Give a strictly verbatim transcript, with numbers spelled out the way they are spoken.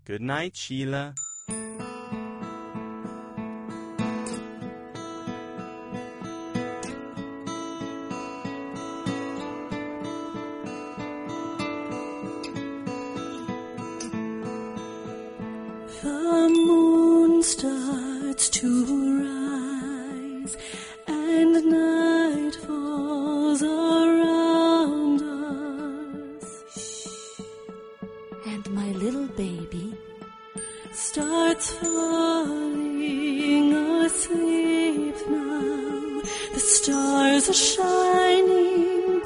Good night, Sheila. The moon starts to rise and night falls around us. And my little baby starts falling asleep now. The stars are shining